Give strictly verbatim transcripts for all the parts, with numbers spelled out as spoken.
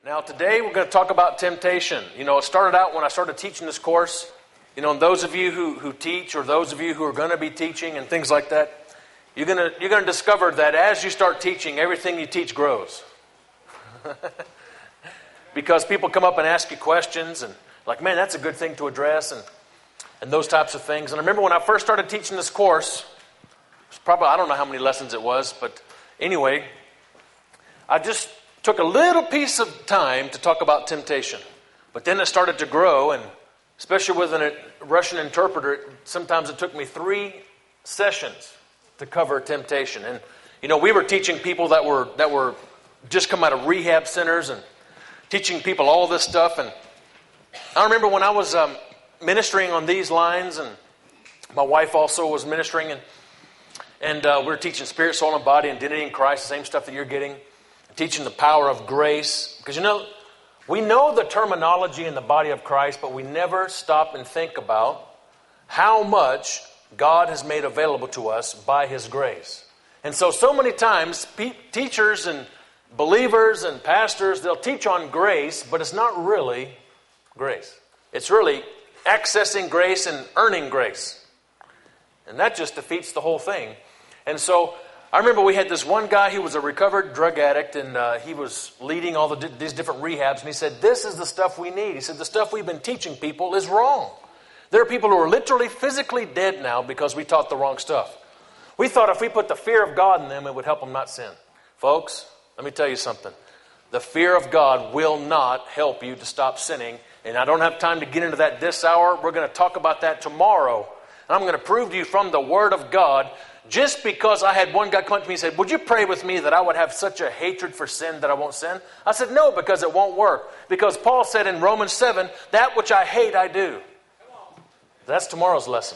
Now today we're going to talk about temptation. You know, it started out when I started teaching this course. You know, and those of you who, who teach, or those of you who are going to be teaching and things like that, you're going to you're going to discover that as you start teaching, everything you teach grows. Because people come up and ask you questions and like, man, that's a good thing to address, and and those types of things. And I remember when I first started teaching this course, it was probably, I don't know how many lessons it was, but anyway, I just took a little piece of time to talk about temptation. But then it started to grow, and especially with a Russian interpreter, sometimes it took me three sessions to cover temptation. And, you know, we were teaching people that were that were just come out of rehab centers and teaching people all this stuff. And I remember when I was um, ministering on these lines, and my wife also was ministering, and, and uh, we were teaching spirit, soul, and body, identity in Christ, the same stuff that you're getting. Teaching the power of grace. Because, you know, we know the terminology in the body of Christ, but we never stop and think about how much God has made available to us by His grace. And so, so many times, pe- teachers and believers and pastors, they'll teach on grace, but it's not really grace. It's really accessing grace and earning grace. And that just defeats the whole thing. And so, I remember we had this one guy, he was a recovered drug addict, and uh, he was leading all the, these different rehabs, and he said, this is the stuff we need. He said, the stuff we've been teaching people is wrong. There are people who are literally physically dead now because we taught the wrong stuff. We thought if we put the fear of God in them, it would help them not sin. Folks, let me tell you something. The fear of God will not help you to stop sinning, and I don't have time to get into that this hour. We're going to talk about that tomorrow, and I'm going to prove to you from the Word of God. Just because I had one guy come up to me and say, would you pray with me that I would have such a hatred for sin that I won't sin? I said, no, because it won't work. Because Paul said in Romans seven, that which I hate, I do. That's tomorrow's lesson.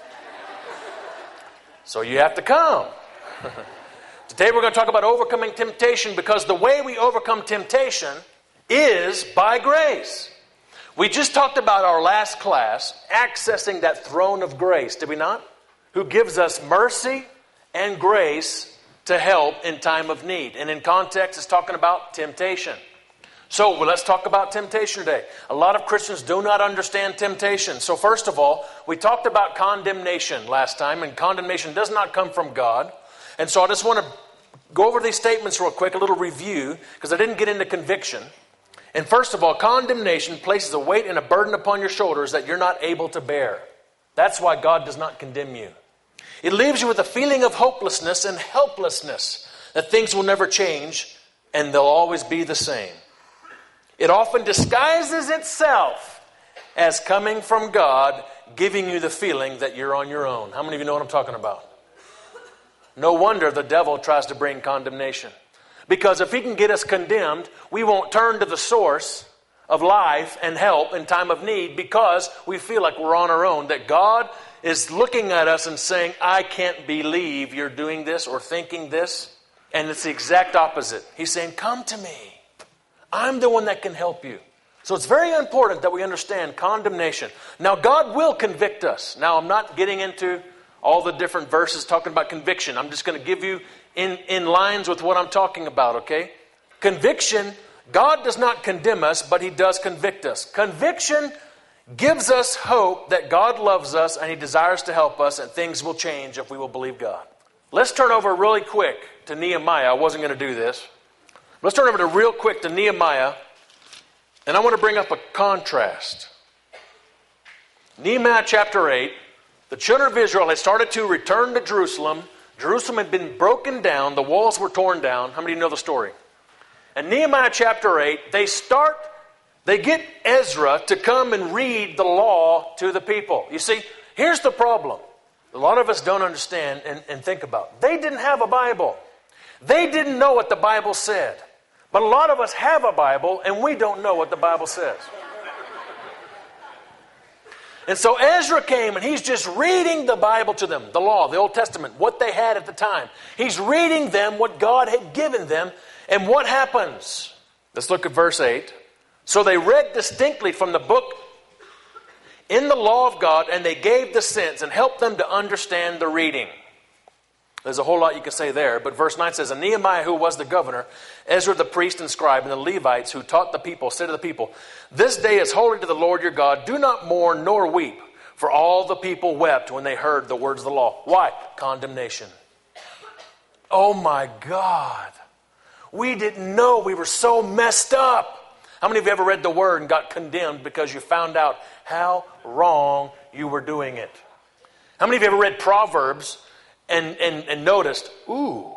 So you have to come. Today we're going to talk about overcoming temptation, because the way we overcome temptation is by grace. We just talked about our last class, accessing that throne of grace, did we not? Who gives us mercy and grace to help in time of need. And in context, it's talking about temptation. So well, let's talk about temptation today. A lot of Christians do not understand temptation. So first of all, we talked about condemnation last time, and condemnation does not come from God. And so I just want to go over these statements real quick, a little review, because I didn't get into conviction. And first of all, condemnation places a weight and a burden upon your shoulders that you're not able to bear. That's why God does not condemn you. It leaves you with a feeling of hopelessness and helplessness, that things will never change and they'll always be the same. It often disguises itself as coming from God, giving you the feeling that you're on your own. How many of you know what I'm talking about? No wonder the devil tries to bring condemnation. Because if he can get us condemned, we won't turn to the source of life and help in time of need, because we feel like we're on our own, that God is looking at us and saying, I can't believe you're doing this or thinking this. And it's the exact opposite. He's saying, come to me. I'm the one that can help you. So it's very important that we understand condemnation. Now, God will convict us. Now, I'm not getting into all the different verses talking about conviction. I'm just going to give you in, in lines with what I'm talking about, okay? Conviction, God does not condemn us, but He does convict us. Conviction gives us hope that God loves us and He desires to help us, and things will change if we will believe God. Let's turn over really quick to Nehemiah. I wasn't going to do this. Let's turn over to real quick to Nehemiah, and I want to bring up a contrast. Nehemiah chapter eight, the children of Israel had started to return to Jerusalem. Jerusalem had been broken down. The walls were torn down. How many of you know the story? In Nehemiah chapter eight, they start, they get Ezra to come and read the law to the people. You see, here's the problem. A lot of us don't understand and, and think about. They didn't have a Bible. They didn't know what the Bible said. But a lot of us have a Bible and we don't know what the Bible says. And so Ezra came and he's just reading the Bible to them, the law, the Old Testament, what they had at the time. He's reading them what God had given them. And what happens? Let's look at verse eight. So they read distinctly from the book in the law of God, and they gave the sense and helped them to understand the reading. There's a whole lot you can say there. But verse nine says, and Nehemiah, who was the governor, Ezra the priest and scribe, and the Levites who taught the people, said to the people, this day is holy to the Lord your God. Do not mourn nor weep. For all the people wept when they heard the words of the law. Why? Condemnation. Oh my God. We didn't know we were so messed up. How many of you ever read the Word and got condemned because you found out how wrong you were doing it? How many of you ever read Proverbs and, and, and noticed, ooh.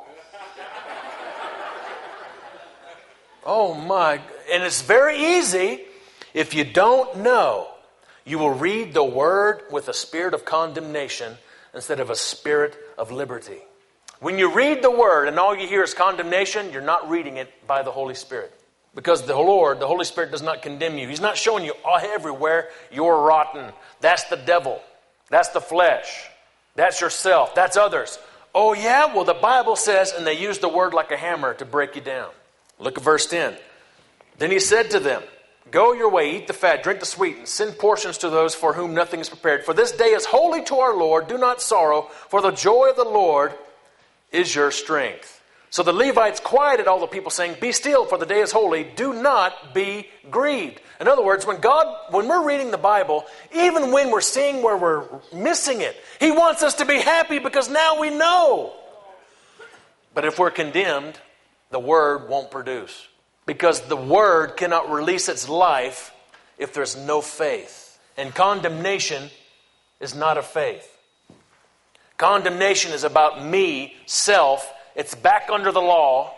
Oh my. And it's very easy if you don't know. You will read the Word with a spirit of condemnation instead of a spirit of liberty. When you read the Word and all you hear is condemnation, you're not reading it by the Holy Spirit. Because the Lord, the Holy Spirit, does not condemn you. He's not showing you everywhere you're rotten. That's the devil. That's the flesh. That's yourself. That's others. Oh yeah? Well, the Bible says, and they use the Word like a hammer to break you down. Look at verse ten. Then he said to them, go your way, eat the fat, drink the sweet, and send portions to those for whom nothing is prepared. For this day is holy to our Lord. Do not sorrow, for the joy of the Lord is your strength. So the Levites quieted all the people, saying, be still, for the day is holy. Do not be grieved. In other words, when God, when we're reading the Bible, even when we're seeing where we're missing it, He wants us to be happy because now we know. But if we're condemned, the Word won't produce. Because the Word cannot release its life if there's no faith. And condemnation is not of faith. Condemnation is about me, self. It's back under the law.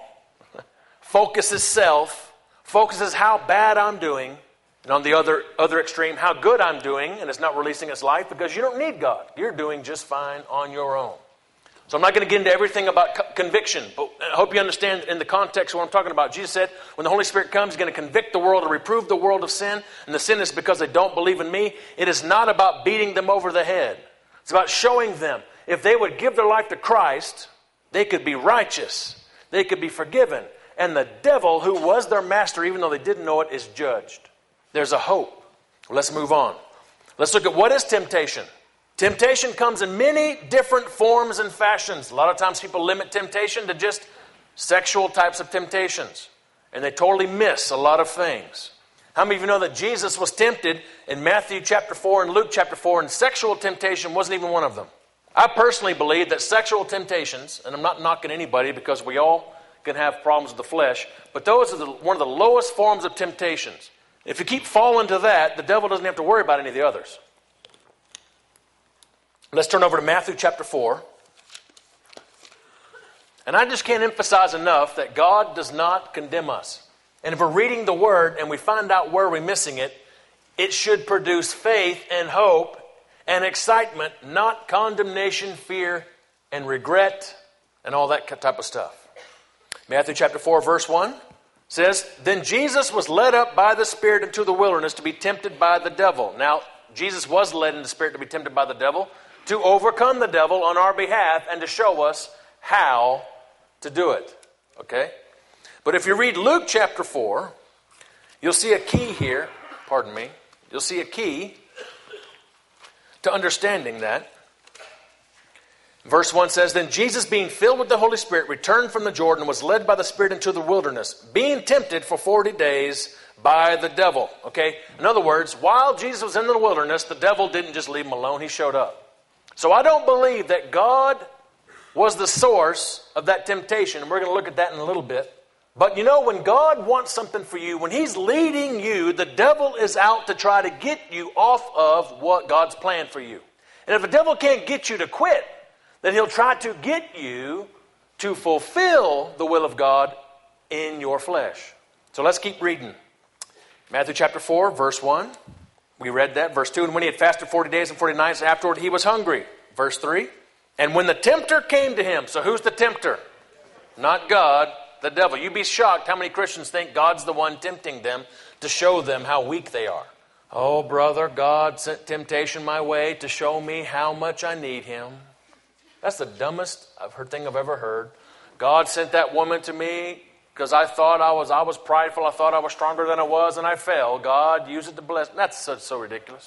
Focuses self. Focuses how bad I'm doing. And on the other, other extreme, how good I'm doing. And it's not releasing its life because you don't need God. You're doing just fine on your own. So I'm not going to get into everything about co- conviction, but I hope you understand in the context of what I'm talking about. Jesus said, when the Holy Spirit comes, He's going to convict the world and reprove the world of sin. And the sin is because they don't believe in me. It is not about beating them over the head. It's about showing them if they would give their life to Christ, they could be righteous. They could be forgiven. And the devil, who was their master, even though they didn't know it, is judged. There's a hope. Well, let's move on. Let's look at what is temptation. Temptation comes in many different forms and fashions. A lot of times people limit temptation to just sexual types of temptations. And they totally miss a lot of things. How many of you know that Jesus was tempted in Matthew chapter four and Luke chapter four, and sexual temptation wasn't even one of them? I personally believe that sexual temptations, and I'm not knocking anybody because we all can have problems with the flesh, but those are the, one of the lowest forms of temptations. If you keep falling to that, the devil doesn't have to worry about any of the others. Let's turn over to Matthew chapter four. And I just can't emphasize enough that God does not condemn us. And if we're reading the Word and we find out where we're missing it, it should produce faith and hope and excitement, not condemnation, fear, and regret, and all that type of stuff. Matthew chapter four, verse one says, then Jesus was led up by the Spirit into the wilderness to be tempted by the devil. Now, Jesus was led in the Spirit to be tempted by the devil, to overcome the devil on our behalf and to show us how to do it. Okay? But if you read Luke chapter four, you'll see a key here. Pardon me. You'll see a key to understanding that. Verse one says, then Jesus, being filled with the Holy Spirit, returned from the Jordan and was led by the Spirit into the wilderness, being tempted for forty days by the devil. Okay? In other words, while Jesus was in the wilderness, the devil didn't just leave him alone. He showed up. So I don't believe that God was the source of that temptation. And we're going to look at that in a little bit. But you know, when God wants something for you, when He's leading you, the devil is out to try to get you off of what God's planned for you. And if the devil can't get you to quit, then he'll try to get you to fulfill the will of God in your flesh. So let's keep reading. Matthew chapter four, verse one. We read that. Verse two, and when he had fasted forty days and forty nights, afterward he was hungry. Verse three, and when the tempter came to him. So who's the tempter? Not God, the devil. You'd be shocked how many Christians think God's the one tempting them to show them how weak they are. Oh, brother, God sent temptation my way to show me how much I need Him. That's the dumbest I've heard thing I've ever heard. God sent that woman to me because I thought I was I was prideful. I thought I was stronger than I was, and I fell. God used it to bless. That's so, so ridiculous.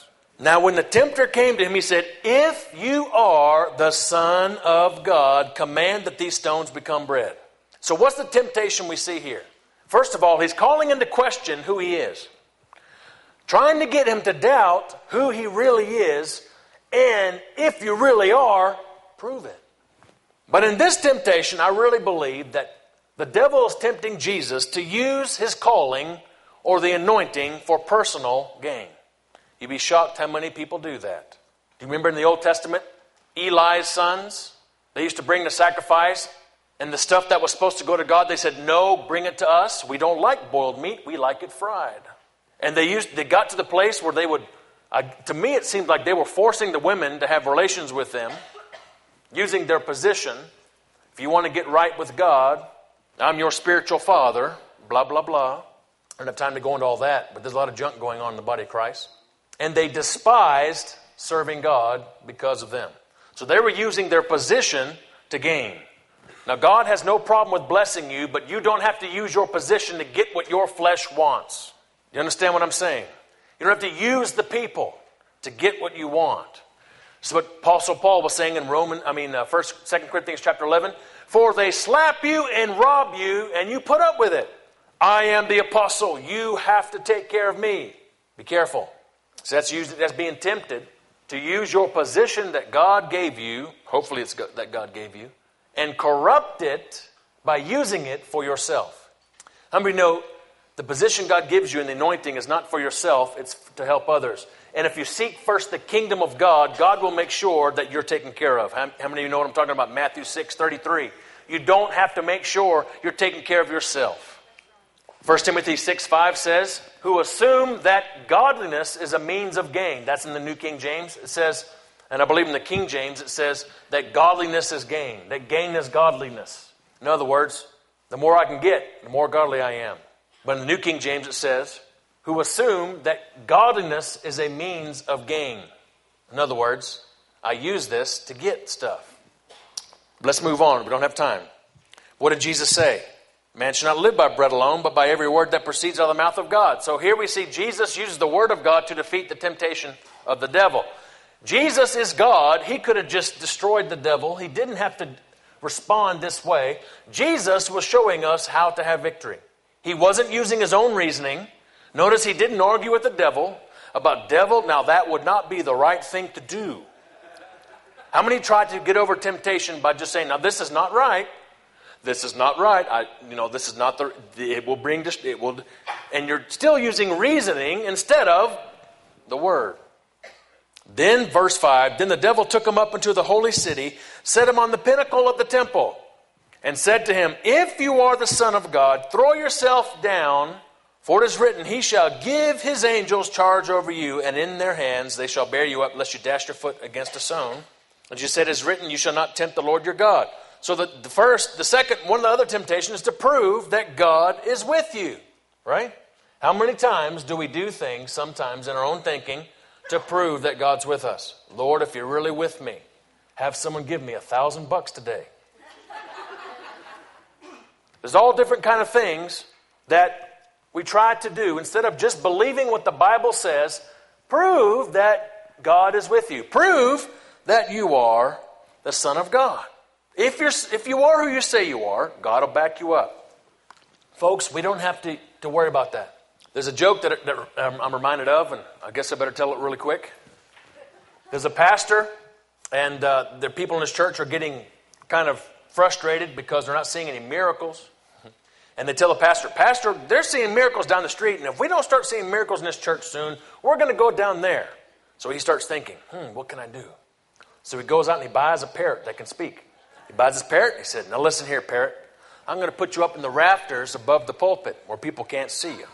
Now when the tempter came to him, he said, if you are the Son of God, command that these stones become bread. So what's the temptation we see here? First of all, he's calling into question who he is. Trying to get him to doubt who he really is, and if you really are, prove it. But in this temptation, I really believe that the devil is tempting Jesus to use his calling or the anointing for personal gain. You'd be shocked how many people do that. Do you remember in the Old Testament, Eli's sons? They used to bring the sacrifice, and the stuff that was supposed to go to God, they said, no, bring it to us. We don't like boiled meat. We like it fried. And they used, they got to the place where they would, uh, to me it seemed like they were forcing the women to have relations with them, using their position. If you want to get right with God, I'm your spiritual father, blah, blah, blah. I don't have time to go into all that, but there's a lot of junk going on in the body of Christ. And they despised serving God because of them. So they were using their position to gain. Now God has no problem with blessing you, but you don't have to use your position to get what your flesh wants. You understand what I'm saying? You don't have to use the people to get what you want. So what Apostle Paul was saying in Roman, I mean, uh, First, Second Corinthians chapter eleven, for they slap you and rob you, and you put up with it. I am the apostle. You have to take care of me. Be careful. So that's used, that's being tempted to use your position that God gave you. Hopefully it's that God gave you. And corrupt it by using it for yourself. How many know the position God gives you in the anointing is not for yourself, it's to help others. And if you seek first the kingdom of God, God will make sure that you're taken care of. How, how many of you know what I'm talking about? Matthew six thirty-three. You don't have to make sure you're taking care of yourself. First Timothy six five says, who assume that godliness is a means of gain. That's in the New King James. It says, and I believe in the King James, it says that godliness is gain. That gain is godliness. In other words, the more I can get, the more godly I am. But in the New King James it says, who assume that godliness is a means of gain. In other words, I use this to get stuff. Let's move on. We don't have time. What did Jesus say? Man should not live by bread alone, but by every word that proceeds out of the mouth of God. So here we see Jesus uses the word of God to defeat the temptation of the devil. Jesus is God. He could have just destroyed the devil. He didn't have to respond this way. Jesus was showing us how to have victory. He wasn't using his own reasoning. Notice he didn't argue with the devil about devil. Now that would not be the right thing to do. How many tried to get over temptation by just saying, now this is not right. This is not right. I, you know, this is not the, it will bring, it will, and you're still using reasoning instead of the word. Then, verse five, then the devil took him up into the holy city, set him on the pinnacle of the temple, and said to him, if you are the Son of God, throw yourself down, for it is written, he shall give his angels charge over you, and in their hands they shall bear you up, lest you dash your foot against a stone. And you said, it is written, you shall not tempt the Lord your God. So the, the first, the second, one of the other temptations is to prove that God is with you, right? How many times do we do things sometimes in our own thinking to prove that God's with us? Lord, if you're really with me, have someone give me a thousand bucks today. There's all different kind of things that we try to do. Instead of just believing what the Bible says, prove that God is with you. Prove that you are the Son of God. If you're, if you are who you say you are, God will back you up. Folks, we don't have to, to worry about that. There's a joke that, that I'm reminded of, and I guess I better tell it really quick. There's a pastor, and uh, the people in his church are getting kind of frustrated because they're not seeing any miracles. And they tell the pastor, Pastor, they're seeing miracles down the street, and if we don't start seeing miracles in this church soon, we're going to go down there. So he starts thinking, hmm, what can I do? So he goes out and he buys a parrot that can speak. He buys this parrot, and he said, now listen here, parrot. I'm going to put you up in the rafters above the pulpit where people can't see you.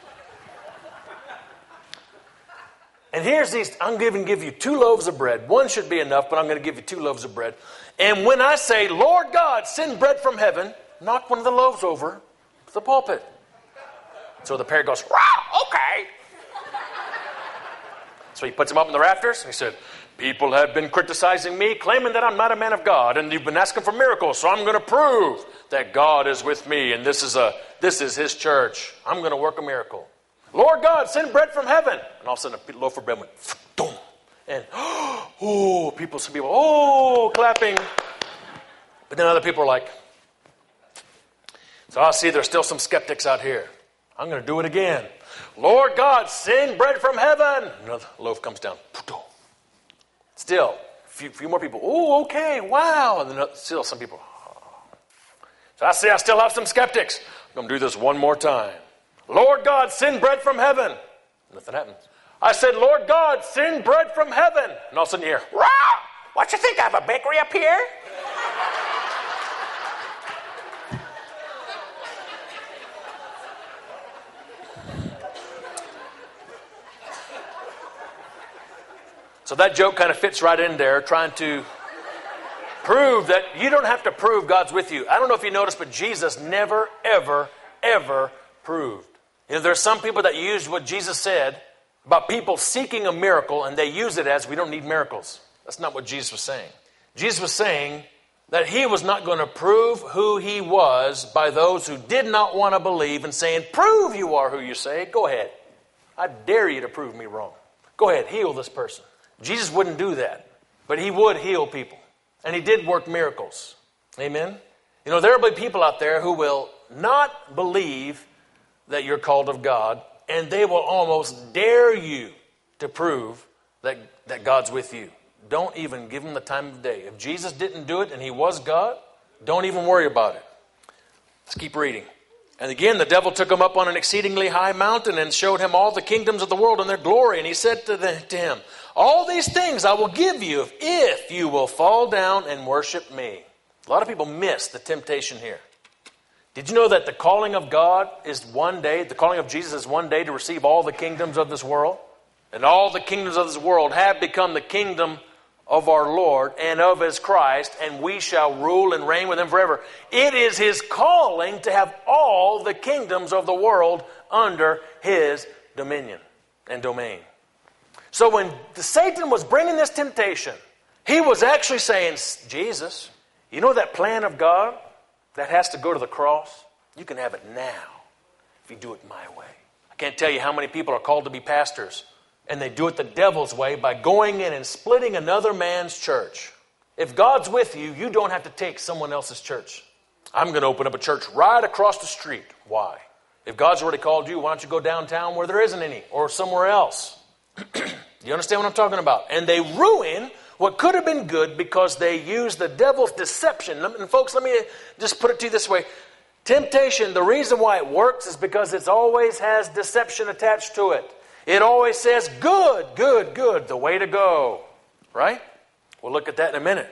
And here's these, I'm going to give you two loaves of bread. One should be enough, but I'm going to give you two loaves of bread. And when I say, Lord God, send bread from heaven, knock one of the loaves over to the pulpit. So the parrot goes, wow, okay. So he puts him up in the rafters, and he said, people have been criticizing me, claiming that I'm not a man of God, and you've been asking for miracles, so I'm going to prove that God is with me, and this is a this is his church. I'm going to work a miracle. Lord God, send bread from heaven. And all of a sudden, a loaf of bread went, boom. And, oh, people, some people, oh, clapping. But then other people are like, so I see there's still some skeptics out here. I'm going to do it again. Lord God, send bread from heaven. Another loaf comes down. Still, a few, few more people, oh, okay, wow. And then still some people, oh. So I see I still have some skeptics. I'm going to do this one more time. Lord God, send bread from heaven. Nothing happens. I said, Lord God, send bread from heaven. And all of a sudden you hear, rah! What you think, I have a bakery up here? So that joke kind of fits right in there, trying to prove that you don't have to prove God's with you. I don't know if you noticed, but Jesus never, ever, ever proved. You know, there are some people that use what Jesus said about people seeking a miracle, and they use it as we don't need miracles. That's not what Jesus was saying. Jesus was saying that he was not going to prove who he was by those who did not want to believe and saying, prove you are who you say. Go ahead. I dare you to prove me wrong. Go ahead, heal this person. Jesus wouldn't do that, but he would heal people. And he did work miracles. Amen? You know, there will be people out there who will not believe that you're called of God, and they will almost dare you to prove that, that God's with you. Don't even give them the time of day. If Jesus didn't do it and he was God, don't even worry about it. Let's keep reading. And again, the devil took him up on an exceedingly high mountain and showed him all the kingdoms of the world and their glory. And he said to, the, to him, all these things I will give you if, if you will fall down and worship me. A lot of people miss the temptation here. Did you know that the calling of God is one day, the calling of Jesus is one day to receive all the kingdoms of this world? And all the kingdoms of this world have become the kingdom of our Lord and of his Christ, and we shall rule and reign with him forever. It is his calling to have all the kingdoms of the world under his dominion and domain. So when Satan was bringing this temptation, he was actually saying, Jesus, you know that plan of God that has to go to the cross? You can have it now if you do it my way. I can't tell you how many people are called to be pastors, and they do it the devil's way by going in and splitting another man's church. If God's with you, you don't have to take someone else's church. I'm going to open up a church right across the street. Why? If God's already called you, why don't you go downtown where there isn't any, or somewhere else? You understand what I'm talking about? And they ruin what could have been good because they use the devil's deception. And folks, let me just put it to you this way. Temptation, the reason why it works is because it always has deception attached to it. It always says, good, good, good, the way to go. Right? We'll look at that in a minute.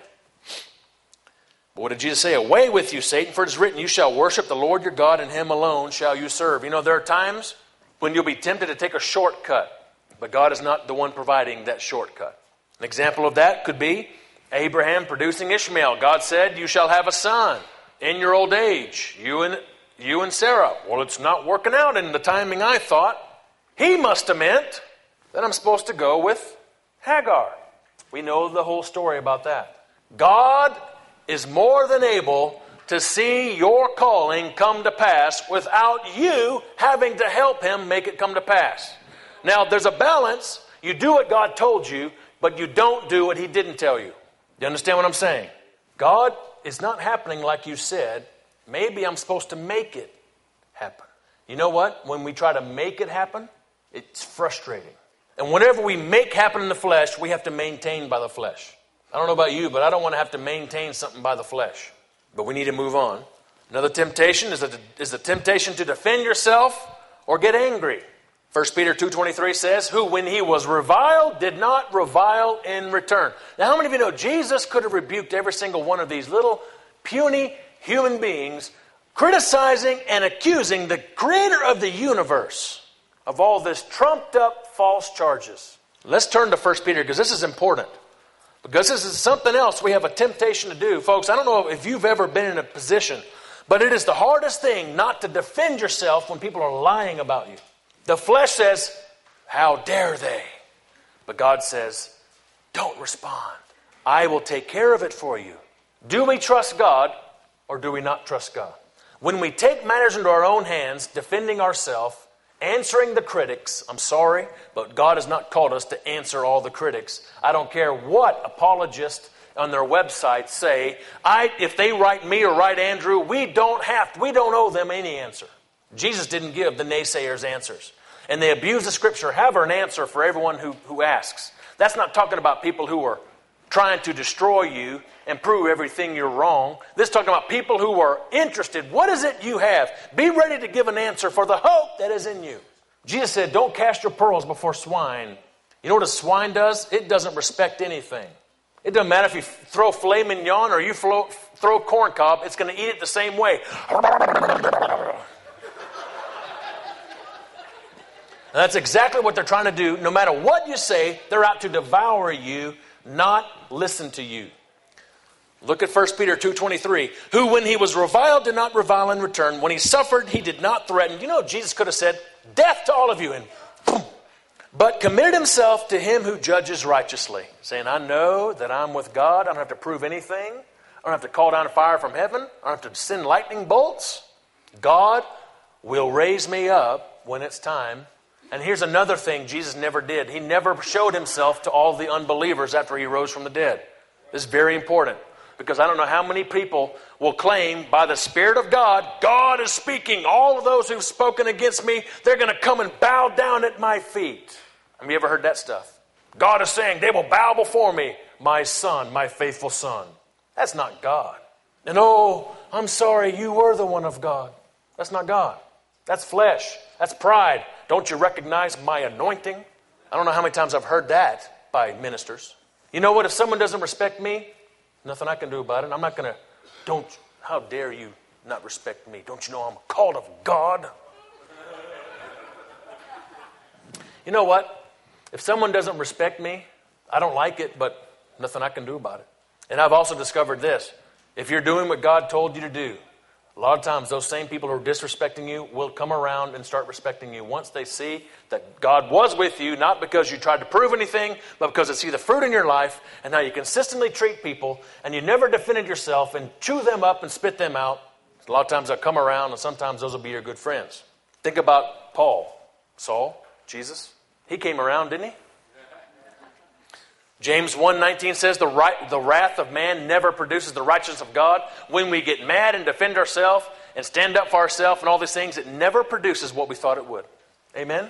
But what did Jesus say? Away with you, Satan, for it is written, you shall worship the Lord your God, and him alone shall you serve. You know, there are times when you'll be tempted to take a shortcut, but God is not the one providing that shortcut. An example of that could be Abraham producing Ishmael. God said, you shall have a son in your old age, you and, you and Sarah. Well, it's not working out in the timing I thought. He must have meant that I'm supposed to go with Hagar. We know the whole story about that. God is more than able to see your calling come to pass without you having to help him make it come to pass. Now, there's a balance. You do what God told you, but you don't do what he didn't tell you. You understand what I'm saying? God is not happening like you said. Maybe I'm supposed to make it happen. You know what? When we try to make it happen, it's frustrating. And whatever we make happen in the flesh, we have to maintain by the flesh. I don't know about you, but I don't want to have to maintain something by the flesh. But we need to move on. Another temptation is a, is the temptation to defend yourself or get angry. First Peter two twenty-three says, who when he was reviled did not revile in return. Now how many of you know Jesus could have rebuked every single one of these little puny human beings criticizing and accusing the creator of the universe of all this trumped up false charges. Let's turn to First Peter because this is important. Because this is something else we have a temptation to do. Folks, I don't know if you've ever been in a position, but it is the hardest thing not to defend yourself when people are lying about you. The flesh says, how dare they? But God says, don't respond. I will take care of it for you. Do we trust God or do we not trust God? When we take matters into our own hands, defending ourselves, answering the critics. I'm sorry, but God has not called us to answer all the critics. I don't care what apologists on their website say. I, if they write me or write Andrew, we don't have, we don't owe them any answer. Jesus didn't give the naysayers answers. And they abuse the Scripture. Have an answer for everyone who, who asks. That's not talking about people who are trying to destroy you and prove everything you're wrong. This is talking about people who are interested. What is it you have? Be ready to give an answer for the hope that is in you. Jesus said, don't cast your pearls before swine. You know what a swine does? It doesn't respect anything. It doesn't matter if you throw filet mignon or you throw, throw corn cob, it's going to eat it the same way. And that's exactly what they're trying to do. No matter what you say, they're out to devour you, not listen to you. Look at First Peter two twenty-three. Who, when he was reviled, did not revile in return. When he suffered, he did not threaten. You know, Jesus could have said, death to all of you, and boom. But committed himself to him who judges righteously, saying, I know that I'm with God. I don't have to prove anything. I don't have to call down fire from heaven. I don't have to send lightning bolts. God will raise me up when it's time. And here's another thing Jesus never did. He never showed himself to all the unbelievers after he rose from the dead. This is very important, because I don't know how many people will claim by the Spirit of God, God is speaking. All of those who've spoken against me, they're going to come and bow down at my feet. Have you ever heard that stuff? God is saying, they will bow before me, my son, my faithful son. That's not God. And oh, I'm sorry, you were the one of God. That's not God. That's flesh. That's pride. Don't you recognize my anointing? I don't know how many times I've heard that by ministers. You know what? If someone doesn't respect me, nothing I can do about it. I'm not going to, don't, how dare you not respect me? Don't you know I'm called of God? You know what? If someone doesn't respect me, I don't like it, but nothing I can do about it. And I've also discovered this. If you're doing what God told you to do, a lot of times those same people who are disrespecting you will come around and start respecting you once they see that God was with you, not because you tried to prove anything, but because they see the fruit in your life and how you consistently treat people and you never defended yourself and chew them up and spit them out. A lot of times they'll come around and sometimes those will be your good friends. Think about Paul, Saul, Jesus. He came around, didn't he? James one nineteen says the right, the wrath of man never produces the righteousness of God. When we get mad and defend ourselves and stand up for ourselves and all these things, it never produces what we thought it would. Amen?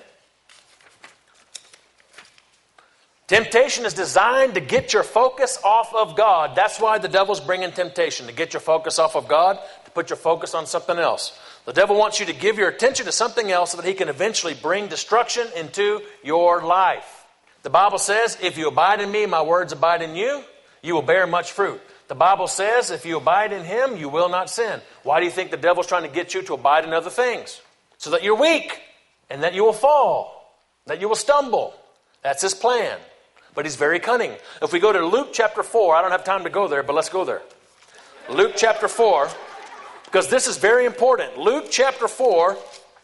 Temptation is designed to get your focus off of God. That's why the devil's bringing temptation, to get your focus off of God, to put your focus on something else. The devil wants you to give your attention to something else so that he can eventually bring destruction into your life. The Bible says, if you abide in me, my words abide in you, you will bear much fruit. The Bible says, if you abide in him, you will not sin. Why do you think the devil's trying to get you to abide in other things? So that you're weak and that you will fall, that you will stumble. That's his plan. But he's very cunning. If we go to Luke chapter four, I don't have time to go there, but let's go there. Luke chapter four, because this is very important. Luke chapter four,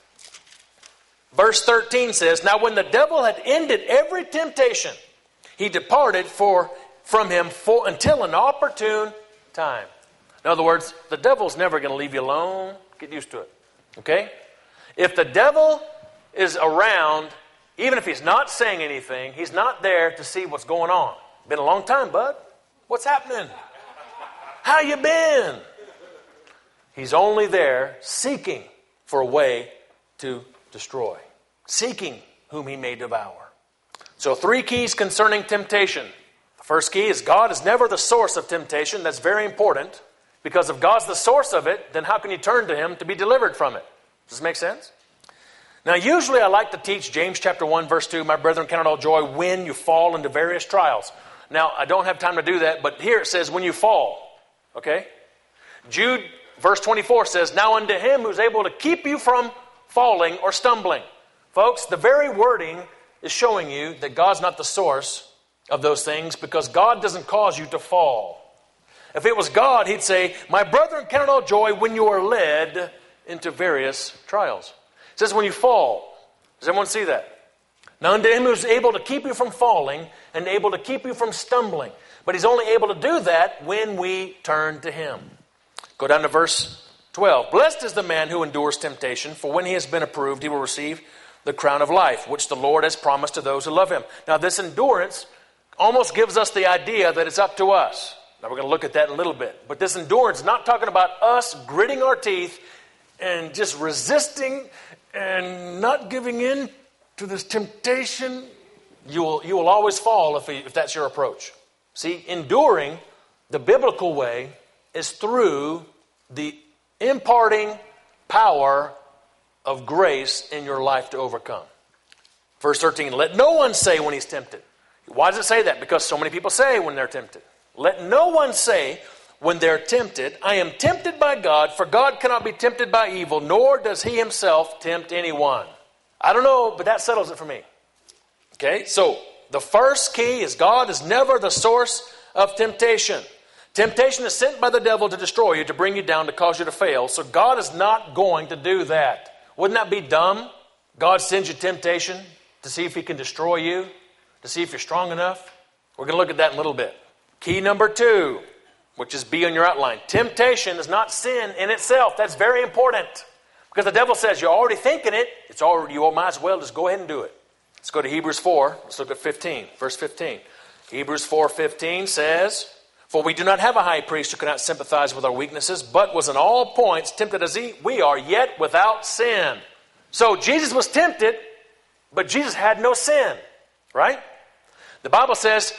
verse thirteen says, now when the devil had ended every temptation, he departed for, from him for, until an opportune time. In other words, the devil's never going to leave you alone. Get used to it. Okay? If the devil is around, even if he's not saying anything, he's not there to see what's going on. Been a long time, bud. What's happening? How you been? He's only there seeking for a way to destroy. Seeking whom he may devour. So three keys concerning temptation. The first key is God is never the source of temptation. That's very important. Because if God's the source of it, then how can you turn to him to be delivered from it? Does this make sense? Now usually I like to teach James chapter one verse two, my brethren, count it all joy when you fall into various trials. Now I don't have time to do that, but here it says when you fall. Okay? Jude verse twenty-four says, now unto him who's able to keep you from falling or stumbling. Folks, the very wording is showing you that God's not the source of those things, because God doesn't cause you to fall. If it was God, he'd say, my brethren, count it all joy when you are led into various trials. It says when you fall. Does everyone see that? Now unto him who's able to keep you from falling and able to keep you from stumbling. But he's only able to do that when we turn to him. Go down to verse twelve. Blessed is the man who endures temptation, for when he has been approved, he will receive the crown of life, which the Lord has promised to those who love him. Now, this endurance almost gives us the idea that it's up to us. Now, we're going to look at that in a little bit. But this endurance is not talking about us gritting our teeth and just resisting and not giving in to this temptation. You will, you will always fall if, if that's your approach. See, enduring the biblical way is through the imparting power of grace in your life to overcome. Verse thirteen, let no one say when he's tempted. Why does it say that? Because so many people say when they're tempted. Let no one say when they're tempted, I am tempted by God, for God cannot be tempted by evil, nor does he himself tempt anyone. I don't know, but that settles it for me. Okay, so the first key is God is never the source of temptation. Temptation is sent by the devil to destroy you, to bring you down, to cause you to fail. So God is not going to do that. Wouldn't that be dumb? God sends you temptation to see if he can destroy you, to see if you're strong enough. We're going to look at that in a little bit. Key number two, which is B on your outline. Temptation is not sin in itself. That's very important. Because the devil says you're already thinking it. It's already, you might as well just go ahead and do it. Let's go to Hebrews four. Let's look at fifteen. Verse fifteen. Hebrews four fifteen says, for we do not have a high priest who cannot sympathize with our weaknesses, but was in all points tempted as he, we are, yet without sin. So Jesus was tempted, but Jesus had no sin. Right? The Bible says,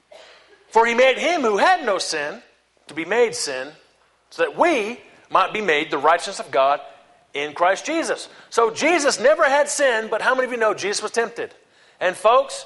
for he made him who had no sin to be made sin, so that we might be made the righteousness of God in Christ Jesus. So Jesus never had sin, but how many of you know Jesus was tempted? And folks,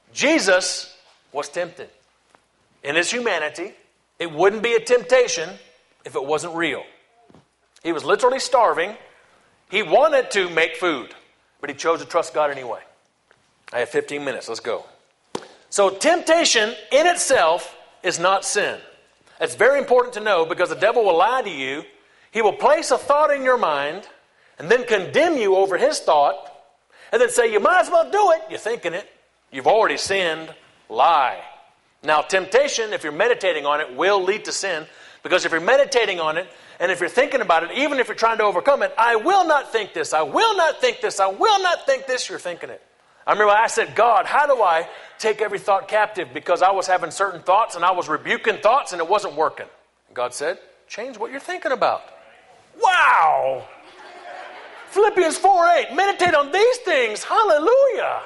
Jesus was tempted. In his humanity, it wouldn't be a temptation if it wasn't real. He was literally starving. He wanted to make food, but he chose to trust God anyway. I have fifteen minutes. Let's go. So temptation in itself is not sin. That's very important to know because the devil will lie to you. He will place a thought in your mind and then condemn you over his thought and then say, you might as well do it. You're thinking it. You've already sinned. Lie. Now, temptation, if you're meditating on it, will lead to sin because if you're meditating on it and if you're thinking about it, even if you're trying to overcome it, I will not think this. I will not think this. I will not think this. You're thinking it. I remember I said, God, how do I take every thought captive? Because I was having certain thoughts and I was rebuking thoughts and it wasn't working. God said, change what you're thinking about. Wow! Philippians four eight, meditate on these things. Hallelujah!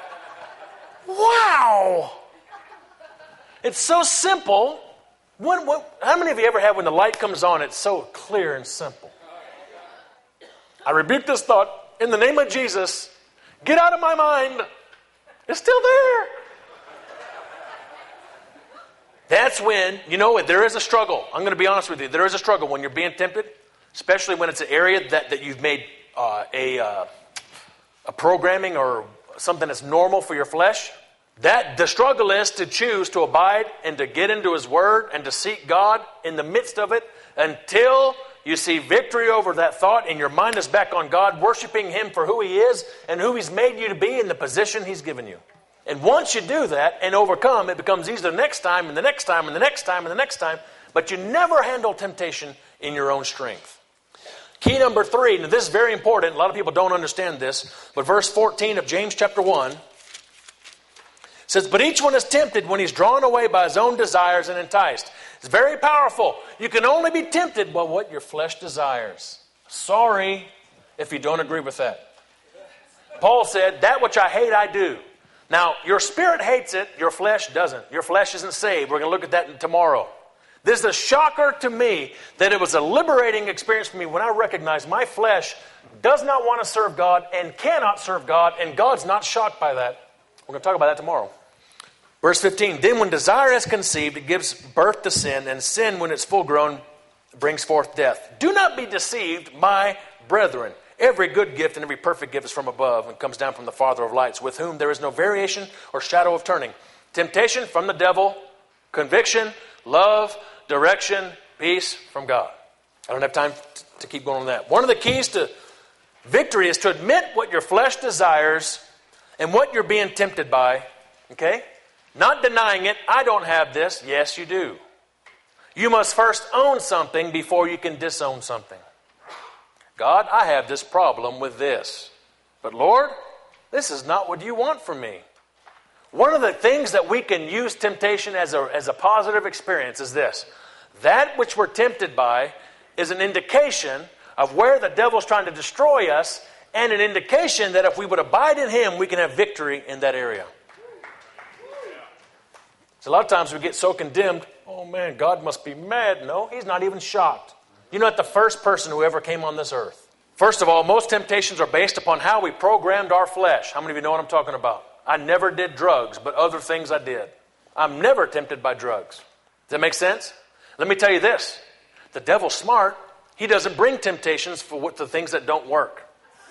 Wow! It's so simple. When, when, how many of you ever had when the light comes on, it's so clear and simple? I rebuke this thought in the name of Jesus. Get out of my mind. It's still there. That's when, you know, there is a struggle. I'm going to be honest with you. There is a struggle when you're being tempted, especially when it's an area that, that you've made uh, a, uh, a programming or something that's normal for your flesh. That the struggle is to choose to abide and to get into his word and to seek God in the midst of it until you see victory over that thought and your mind is back on God, worshiping him for who he is and who he's made you to be in the position he's given you. And once you do that and overcome, it becomes easier the next time and the next time and the next time and the next time. But you never handle temptation in your own strength. Key number three, and this is very important. A lot of people don't understand this. But verse fourteen of James chapter one says, but each one is tempted when he's drawn away by his own desires and enticed. It's very powerful. You can only be tempted by what your flesh desires. Sorry if you don't agree with that. Paul said, that which I hate, I do. Now, your spirit hates it, your flesh doesn't. Your flesh isn't saved. We're going to look at that tomorrow. This is a shocker to me that it was a liberating experience for me when I recognized my flesh does not want to serve God and cannot serve God, and God's not shocked by that. We're going to talk about that tomorrow. Verse fifteen, then when desire is conceived, it gives birth to sin, and sin, when it's full grown, brings forth death. Do not be deceived, my brethren. Every good gift and every perfect gift is from above and comes down from the Father of lights, with whom there is no variation or shadow of turning. Temptation from the devil, conviction, love, direction, peace from God. I don't have time to keep going on that. One of the keys to victory is to admit what your flesh desires and what you're being tempted by. Okay? Not denying it. I don't have this. Yes, you do. You must first own something before you can disown something. God, I have this problem with this. But Lord, this is not what you want from me. One of the things that we can use temptation as a, as a positive experience is this. That which we're tempted by is an indication of where the devil's trying to destroy us, and an indication that if we would abide in him, we can have victory in that area. So a lot of times we get so condemned, oh man, God must be mad. No, he's not even shocked. You're not the first person who ever came on this earth. First of all, most temptations are based upon how we programmed our flesh. How many of you know what I'm talking about? I never did drugs, but other things I did. I'm never tempted by drugs. Does that make sense? Let me tell you this. The devil's smart. He doesn't bring temptations for what, the things that don't work.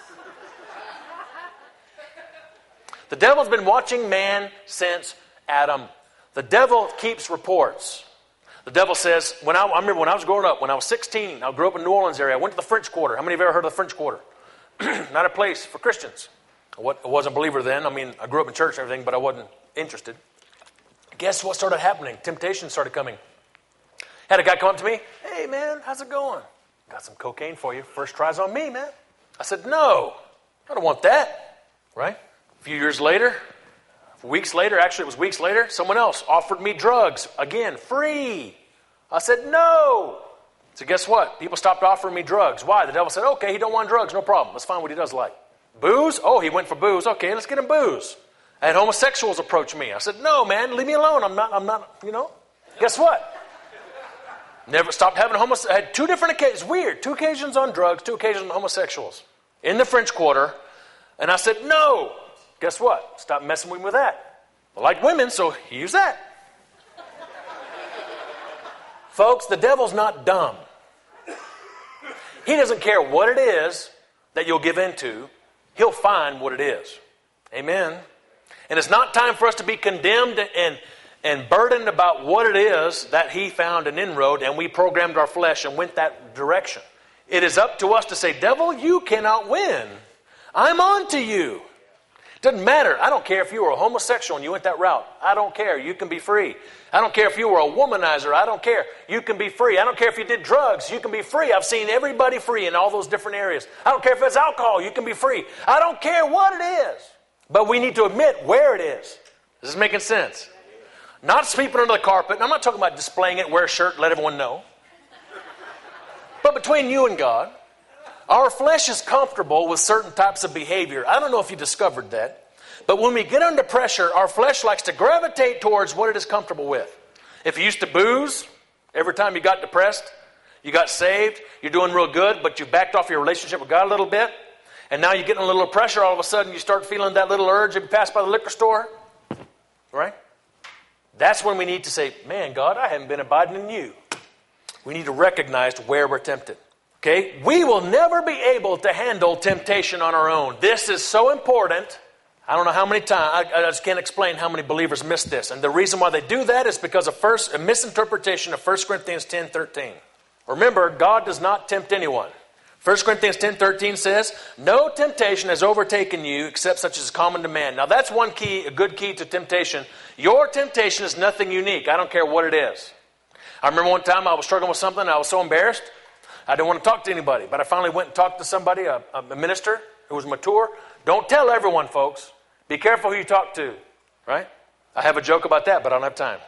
The devil's been watching man since Adam. The devil keeps reports. The devil says, when I, I remember when I was growing up, when I was sixteen, I grew up in New Orleans area. I went to the French Quarter. How many of you ever heard of the French Quarter? Not a place for Christians. I wasn't a believer then. I mean, I grew up in church and everything, but I wasn't interested. Guess what started happening? Temptation started coming. Had a guy come up to me. Hey, man, how's it going? Got some cocaine for you. First try's on me, man. I said, no, I don't want that. Right? A few years later, weeks later, actually it was weeks later, someone else offered me drugs. Again, free. I said, no. So guess what? People stopped offering me drugs. Why? The devil said, okay, he don't want drugs. No problem. Let's find what he does like. Booze? Oh, he went for booze. Okay, let's get him booze. I had homosexuals approach me. I said, no, man, leave me alone. I'm not, I'm not, you know. Guess what? Never stopped having homosexuals. I had two different occasions. Weird. Two occasions on drugs, two occasions on homosexuals. In the French Quarter. And I said, no. Guess what? Stop messing with me with that. I like women, so use that. Folks, the devil's not dumb. He doesn't care what it is that you'll give into. He'll find what it is. Amen. And it's not time for us to be condemned and, and burdened about what it is that he found an inroad and we programmed our flesh and went that direction. It is up to us to say, devil, you cannot win. I'm on to you. Doesn't matter. I don't care if you were a homosexual and you went that route. I don't care. You can be free. I don't care if you were a womanizer. I don't care. You can be free. I don't care if you did drugs. You can be free. I've seen everybody free in all those different areas. I don't care if it's alcohol. You can be free. I don't care what it is. But we need to admit where it is. This is making sense. Not sweeping under the carpet. And I'm not talking about displaying it, wear a shirt, let everyone know. But between you and God, our flesh is comfortable with certain types of behavior. I don't know if you discovered that. But when we get under pressure, our flesh likes to gravitate towards what it is comfortable with. If you used to booze, every time you got depressed, you got saved, you're doing real good, but you backed off your relationship with God a little bit, and now you're getting a little pressure, all of a sudden you start feeling that little urge if you pass by the liquor store. Right? That's when we need to say, man, God, I haven't been abiding in you. We need to recognize where we're tempted. Okay? We will never be able to handle temptation on our own. This is so important. I don't know how many times, I, I just can't explain how many believers miss this. And the reason why they do that is because of first, a misinterpretation of First Corinthians ten thirteen. Remember, God does not tempt anyone. First Corinthians ten thirteen says, no temptation has overtaken you except such as is common to man. Now that's one key, a good key to temptation. Your temptation is nothing unique. I don't care what it is. I remember one time I was struggling with something and I was so embarrassed. I didn't want to talk to anybody, but I finally went and talked to somebody, a, a minister who was mature. Don't tell everyone, folks. Be careful who you talk to, right? I have a joke about that, but I don't have time.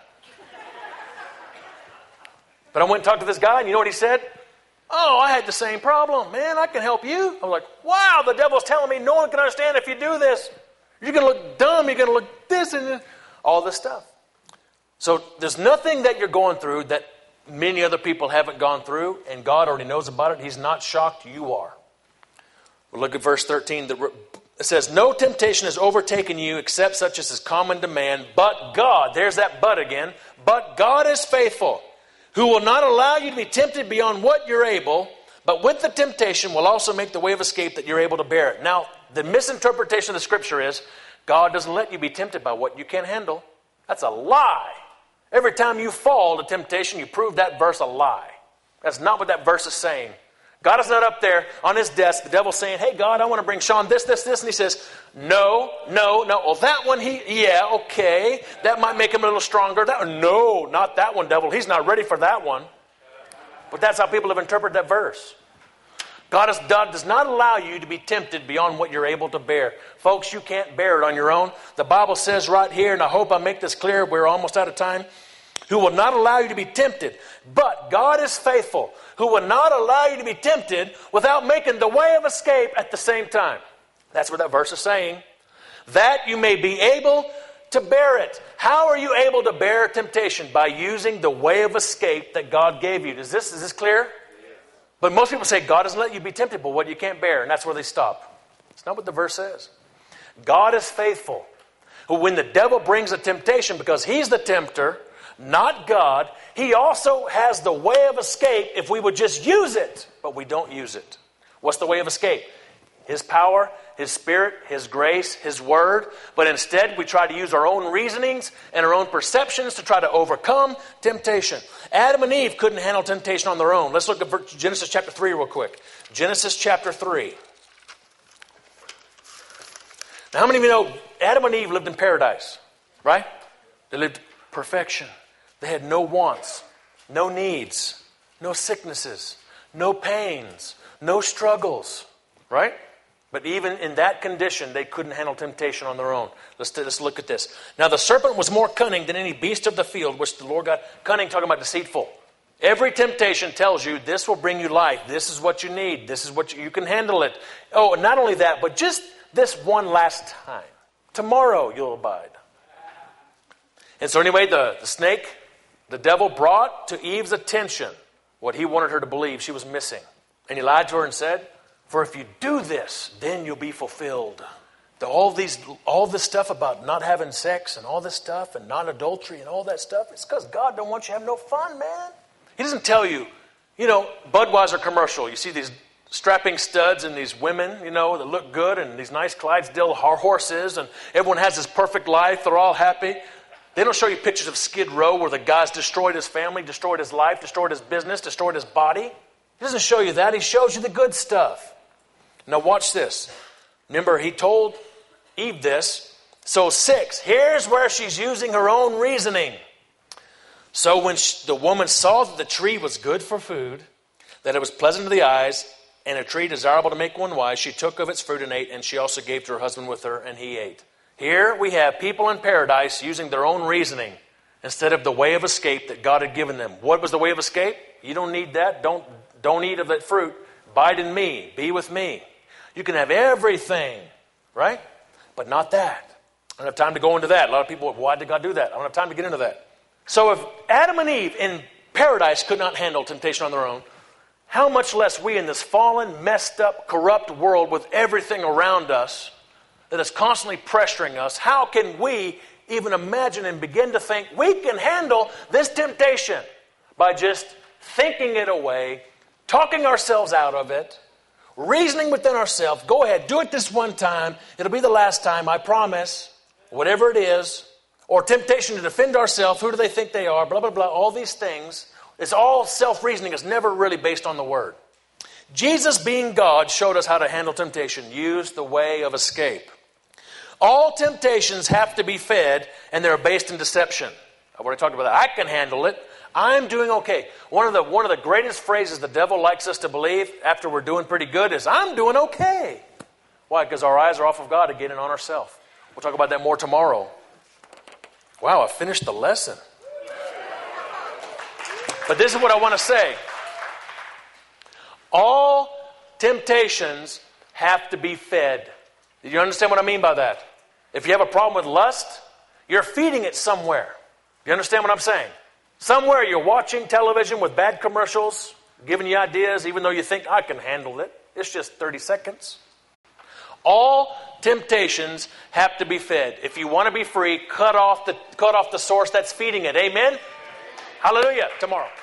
But I went and talked to this guy, and you know what he said? Oh, I had the same problem. Man, I can help you. I was like, wow, the devil's telling me no one can understand if you do this. You're going to look dumb. You're going to look this and this, all this stuff. So there's nothing that you're going through that many other people haven't gone through, and God already knows about it. He's not shocked. You are. We'll look at verse thirteen. It says, no temptation has overtaken you except such as is common to man, but God, there's that but again, but God is faithful, who will not allow you to be tempted beyond what you're able, but with the temptation will also make the way of escape that you're able to bear it. Now, the misinterpretation of the scripture is, God doesn't let you be tempted by what you can't handle. That's a lie. Every time you fall to temptation, you prove that verse a lie. That's not what that verse is saying. God is not up there on his desk, the devil's saying, hey, God, I want to bring Sean this, this, this. And he says, no, no, no. Well, that one, he, yeah, okay. That might make him a little stronger. That one, no, not that one, devil. He's not ready for that one. But that's how people have interpreted that verse. God, is, God does not allow you to be tempted beyond what you're able to bear. Folks, you can't bear it on your own. The Bible says right here, and I hope I make this clear, we're almost out of time, who will not allow you to be tempted. But God is faithful, who will not allow you to be tempted without making the way of escape at the same time. That's what that verse is saying. That you may be able to bear it. How are you able to bear temptation? By using the way of escape that God gave you. Is this, is this clear? But most people say, God doesn't let you be tempted, but what you can't bear. And that's where they stop. It's not what the verse says. God is faithful, who when the devil brings a temptation, because he's the tempter, not God, he also has the way of escape if we would just use it. But we don't use it. What's the way of escape? His power, His Spirit, His grace, His Word. But instead we try to use our own reasonings and our own perceptions to try to overcome temptation. Adam and Eve couldn't handle temptation on their own. Let's look at Genesis chapter three real quick. Genesis chapter three. Now how many of you know Adam and Eve lived in paradise? Right? They lived perfection. They had no wants, no needs, no sicknesses, no pains, no struggles. Right? But even in that condition, they couldn't handle temptation on their own. Let's, let's look at this. Now the serpent was more cunning than any beast of the field, which the Lord God... Cunning, talking about deceitful. Every temptation tells you this will bring you life. This is what you need. This is what you, you can handle it. Oh, and not only that, but just this one last time. Tomorrow you'll abide. And so anyway, the, the snake, the devil brought to Eve's attention what he wanted her to believe she was missing. And he lied to her and said, for if you do this, then you'll be fulfilled. The, all these, all this stuff about not having sex and all this stuff and non-adultery and all that stuff, it's because God don't want you to have no fun, man. He doesn't tell you, you know, Budweiser commercial. You see these strapping studs and these women, you know, that look good and these nice Clydesdale horses and everyone has this perfect life. They're all happy. They don't show you pictures of Skid Row where the guy's destroyed his family, destroyed his life, destroyed his business, destroyed his body. He doesn't show you that. He shows you the good stuff. Now watch this. Remember, he told Eve this. So six, here's where she's using her own reasoning. So when she, the woman saw that the tree was good for food, that it was pleasant to the eyes, and a tree desirable to make one wise, she took of its fruit and ate, and she also gave to her husband with her, and he ate. Here we have people in paradise using their own reasoning instead of the way of escape that God had given them. What was the way of escape? You don't need that. Don't, don't eat of that fruit. Abide in me. Be with me. You can have everything, right? But not that. I don't have time to go into that. A lot of people, why did God do that? I don't have time to get into that. So if Adam and Eve in paradise could not handle temptation on their own, how much less we in this fallen, messed up, corrupt world with everything around us that is constantly pressuring us, how can we even imagine and begin to think we can handle this temptation by just thinking it away, talking ourselves out of it, reasoning within ourselves, go ahead, do it this one time. It'll be the last time, I promise. Whatever it is. Or temptation to defend ourselves. Who do they think they are? Blah, blah, blah. All these things. It's all self-reasoning. It's never really based on the Word. Jesus, being God, showed us how to handle temptation. Use the way of escape. All temptations have to be fed, and they're based in deception. I've already talked about that. I can handle it. I'm doing okay. One of the one of the greatest phrases the devil likes us to believe after we're doing pretty good is, I'm doing okay. Why? Because our eyes are off of God again and on ourselves. We'll talk about that more tomorrow. Wow, I finished the lesson. But this is what I want to say. All temptations have to be fed. Do you understand what I mean by that? If you have a problem with lust, you're feeding it somewhere. Do you understand what I'm saying? Somewhere you're watching television with bad commercials, giving you ideas, even though you think, I can handle it. It's just thirty seconds. All temptations have to be fed. If you want to be free, cut off the, cut off the source that's feeding it. Amen? Hallelujah. Tomorrow.